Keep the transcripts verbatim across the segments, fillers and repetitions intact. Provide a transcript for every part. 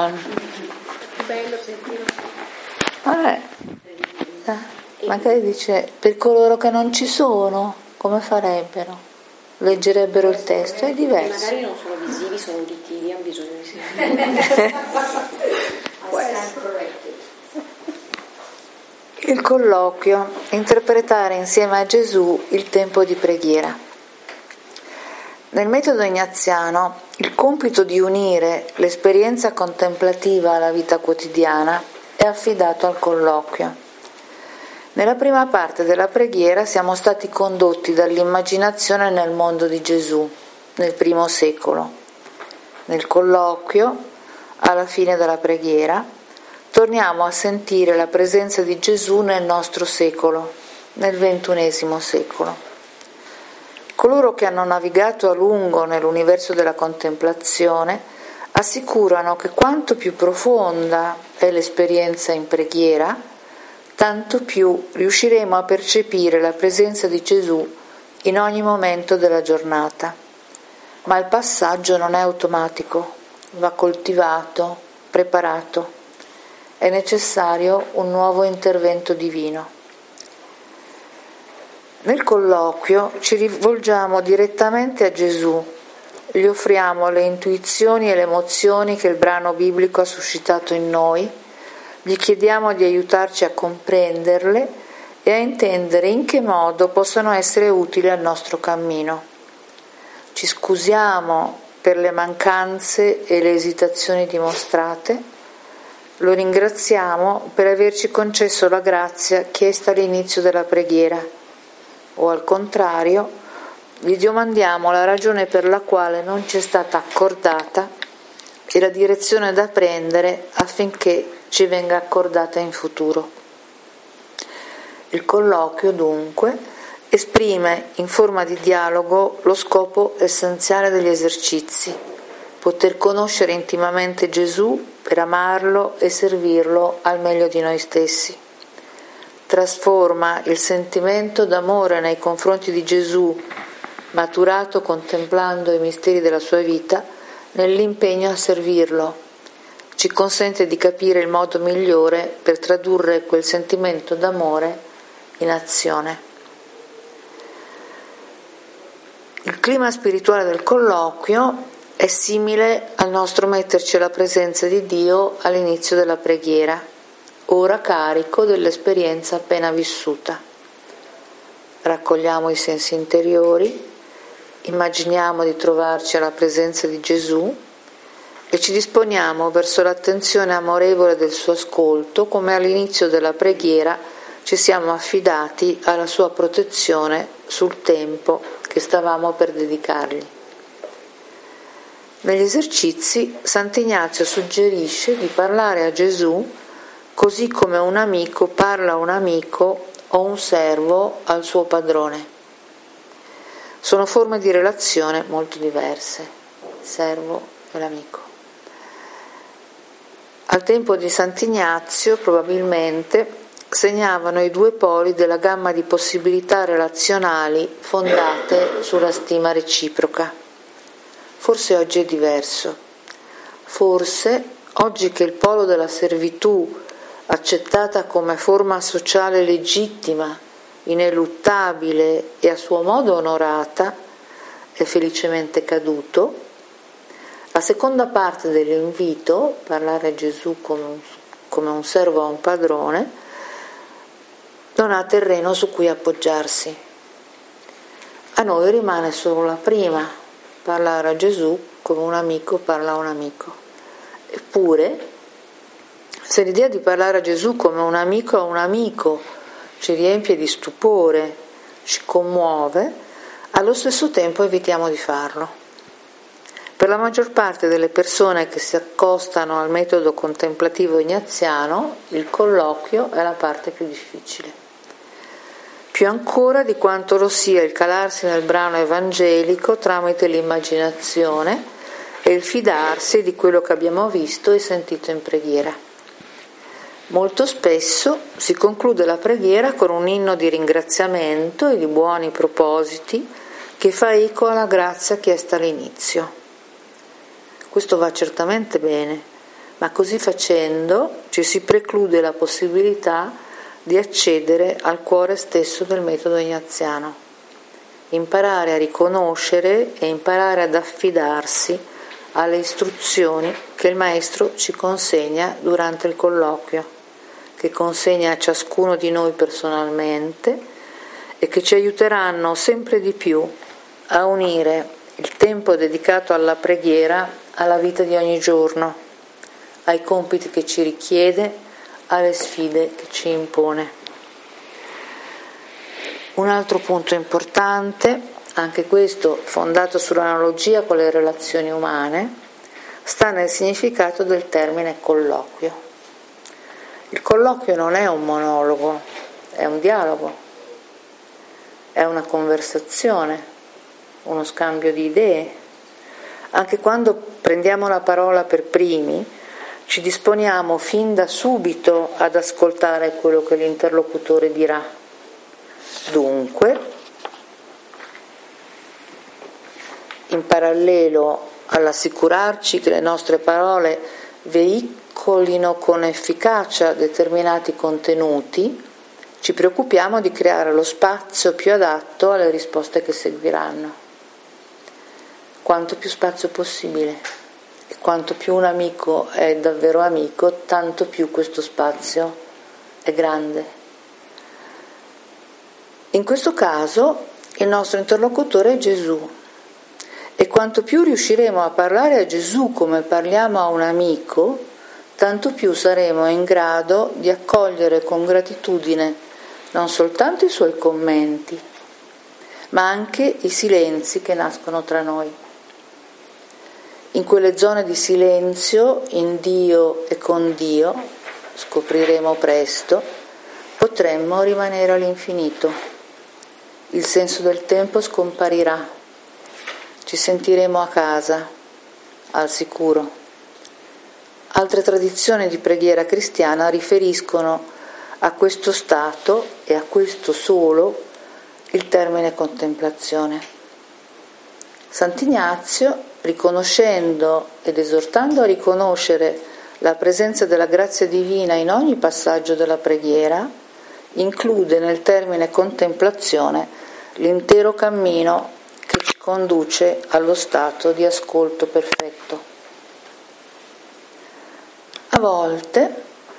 Pullman. Bello sentire. Vabbè. Eh, magari dice, per coloro che non ci sono, come farebbero? Leggerebbero il testo, è diverso. Magari non sono visivi, sono uditivi, hanno bisogno di sentire. Il colloquio, interpretare insieme a Gesù il tempo di preghiera. Nel metodo ignaziano, il compito di unire l'esperienza contemplativa alla vita quotidiana è affidato al colloquio. Nella prima parte della preghiera siamo stati condotti dall'immaginazione nel mondo di Gesù, nel primo secolo. Nel colloquio, alla fine della preghiera, torniamo a sentire la presenza di Gesù nel nostro secolo, nel ventunesimo secolo. Coloro che hanno navigato a lungo nell'universo della contemplazione assicurano che quanto più profonda è l'esperienza in preghiera, tanto più riusciremo a percepire la presenza di Gesù in ogni momento della giornata. Ma il passaggio non è automatico, va coltivato, preparato. È necessario un nuovo intervento divino. Nel colloquio ci rivolgiamo direttamente a Gesù, gli offriamo le intuizioni e le emozioni che il brano biblico ha suscitato in noi, gli chiediamo di aiutarci a comprenderle e a intendere in che modo possono essere utili al nostro cammino. Ci scusiamo per le mancanze e le esitazioni dimostrate, lo ringraziamo per averci concesso la grazia chiesta all'inizio della preghiera, o al contrario, gli domandiamo la ragione per la quale non ci è stata accordata e la direzione da prendere affinché ci venga accordata in futuro. Il colloquio, dunque, esprime in forma di dialogo lo scopo essenziale degli esercizi, poter conoscere intimamente Gesù per amarlo e servirlo al meglio di noi stessi. Trasforma il sentimento d'amore nei confronti di Gesù, maturato contemplando i misteri della sua vita, nell'impegno a servirlo. Ci consente di capire il modo migliore per tradurre quel sentimento d'amore in azione. Il clima spirituale del colloquio è simile al nostro metterci alla presenza di Dio all'inizio della preghiera, ora carico dell'esperienza appena vissuta. Raccogliamo i sensi interiori, immaginiamo di trovarci alla presenza di Gesù e ci disponiamo verso l'attenzione amorevole del suo ascolto, come all'inizio della preghiera ci siamo affidati alla sua protezione sul tempo che stavamo per dedicargli. Negli esercizi Sant'Ignazio suggerisce di parlare a Gesù così come un amico parla a un amico o un servo al suo padrone. Sono forme di relazione molto diverse, il servo e l'amico. Al tempo di Sant'Ignazio, probabilmente, segnavano i due poli della gamma di possibilità relazionali fondate sulla stima reciproca. Forse oggi è diverso. Forse, oggi che il polo della servitù, accettata come forma sociale legittima, ineluttabile e a suo modo onorata, è felicemente caduto, la seconda parte dell'invito, parlare a Gesù come un, come un servo a un padrone, non ha terreno su cui appoggiarsi. A noi rimane solo la prima, parlare a Gesù come un amico parla a un amico. Eppure, se l'idea di parlare a Gesù come un amico a un amico ci riempie di stupore, ci commuove, allo stesso tempo evitiamo di farlo. Per la maggior parte delle persone che si accostano al metodo contemplativo ignaziano, il colloquio è la parte più difficile. Più ancora di quanto lo sia il calarsi nel brano evangelico tramite l'immaginazione e il fidarsi di quello che abbiamo visto e sentito in preghiera. Molto spesso si conclude la preghiera con un inno di ringraziamento e di buoni propositi che fa eco alla grazia chiesta all'inizio. Questo va certamente bene, ma così facendo ci si preclude la possibilità di accedere al cuore stesso del metodo ignaziano. Imparare a riconoscere e imparare ad affidarsi alle istruzioni che il Maestro ci consegna durante il colloquio, che consegna a ciascuno di noi personalmente e che ci aiuteranno sempre di più a unire il tempo dedicato alla preghiera alla vita di ogni giorno, ai compiti che ci richiede, alle sfide che ci impone. Un altro punto importante, anche questo fondato sull'analogia con le relazioni umane, sta nel significato del termine colloquio. Il colloquio non è un monologo, è un dialogo, è una conversazione, uno scambio di idee. Anche quando prendiamo la parola per primi, ci disponiamo fin da subito ad ascoltare quello che l'interlocutore dirà. Dunque, in parallelo all'assicurarci che le nostre parole veicolino con efficacia determinati contenuti, ci preoccupiamo di creare lo spazio più adatto alle risposte che seguiranno. Quanto più spazio possibile, e quanto più un amico è davvero amico, tanto più questo spazio è grande. In questo caso il nostro interlocutore è Gesù, e quanto più riusciremo a parlare a Gesù come parliamo a un amico, tanto più saremo in grado di accogliere con gratitudine non soltanto i suoi commenti, ma anche i silenzi che nascono tra noi. In quelle zone di silenzio, in Dio e con Dio, scopriremo presto, potremmo rimanere all'infinito. Il senso del tempo scomparirà, ci sentiremo a casa, al sicuro. Altre tradizioni di preghiera cristiana riferiscono a questo stato e a questo solo il termine contemplazione. Sant'Ignazio, riconoscendo ed esortando a riconoscere la presenza della grazia divina in ogni passaggio della preghiera, include nel termine contemplazione l'intero cammino che ci conduce allo stato di ascolto perfetto. A volte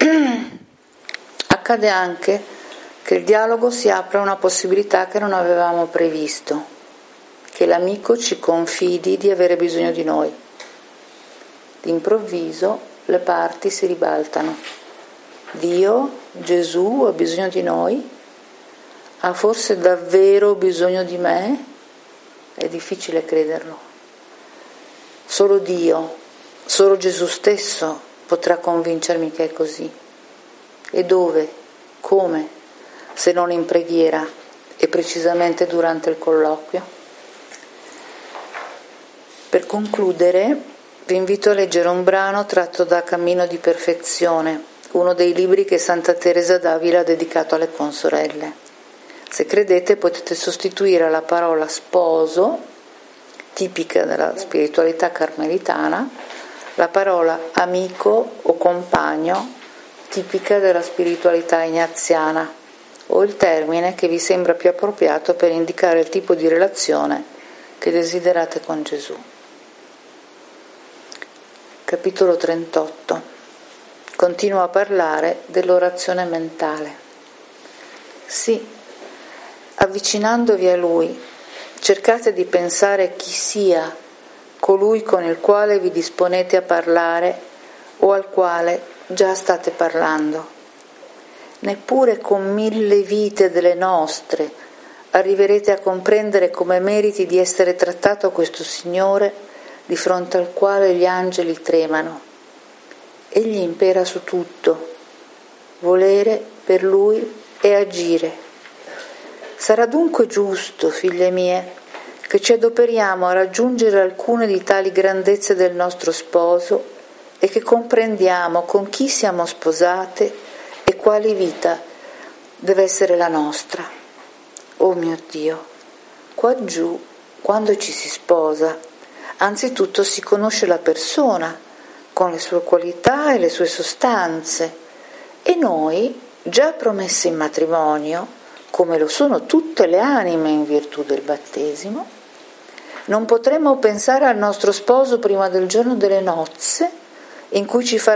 accade anche che il dialogo si apra a una possibilità che non avevamo previsto, che l'amico ci confidi di avere bisogno di noi. D'improvviso le parti si ribaltano. Dio, Gesù, ha bisogno di noi? Ha forse davvero bisogno di me? È difficile crederlo. Solo Dio, solo Gesù stesso potrà convincermi che è così. E dove? Come? Se non in preghiera e precisamente durante il colloquio? Per concludere, vi invito a leggere un brano tratto da Cammino di Perfezione, uno dei libri che Santa Teresa d'Avila ha dedicato alle consorelle. Se credete, potete sostituire alla parola sposo, tipica della spiritualità carmelitana, la parola amico o compagno, tipica della spiritualità ignaziana, o il termine che vi sembra più appropriato per indicare il tipo di relazione che desiderate con Gesù. Capitolo trentotto. Continuo a parlare dell'orazione mentale. Sì, avvicinandovi a Lui, cercate di pensare chi sia colui con il quale vi disponete a parlare o al quale già state parlando. Neppure con mille vite delle nostre arriverete a comprendere come meriti di essere trattato questo Signore di fronte al quale gli angeli tremano. Egli impera su tutto, volere per Lui e agire. Sarà dunque giusto, figlie mie, che ci adoperiamo a raggiungere alcune di tali grandezze del nostro sposo e che comprendiamo con chi siamo sposate e quali vita deve essere la nostra. Oh mio Dio, qua giù, quando ci si sposa, anzitutto si conosce la persona con le sue qualità e le sue sostanze, e noi, già promesse in matrimonio, come lo sono tutte le anime in virtù del battesimo, non potremmo pensare al nostro sposo prima del giorno delle nozze, in cui ci farà